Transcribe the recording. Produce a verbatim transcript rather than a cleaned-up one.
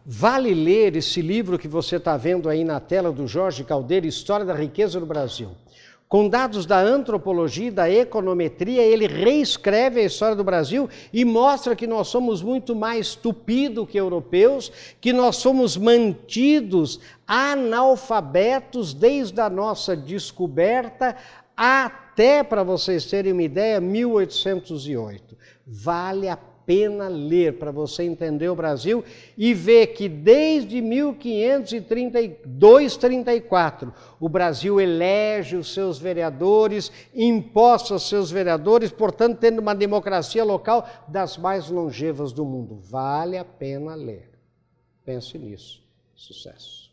Vale ler esse livro que você está vendo aí na tela do Jorge Caldeira, História da Riqueza do Brasil. Com dados da antropologia e da econometria, ele reescreve a história do Brasil e mostra que nós somos muito mais tupidos que europeus, que nós somos mantidos analfabetos desde a nossa descoberta até, para vocês terem uma ideia, mil oitocentos e oito. Vale a pena ler para você entender o Brasil e ver que desde mil quinhentos e trinta e dois, trinta e quatro, o Brasil elege os seus vereadores, imposta aos seus vereadores, portanto, tendo uma democracia local das mais longevas do mundo. Vale a pena ler. Pense nisso. Sucesso.